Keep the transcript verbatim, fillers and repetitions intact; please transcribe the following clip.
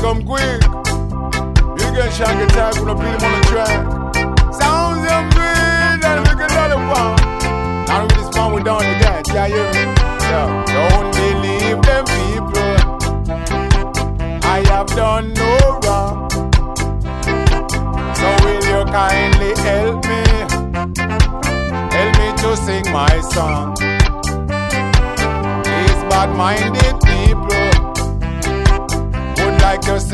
come quick. You get shot attack when I beat him on the track. Sounds them good and we can another one. Now with this man we down the guy, yeah, you hear me? Yeah. Don't believe them people. I have done no wrong. So will you kindly help me? Help me to sing my song. These bad-minded people would like to sing.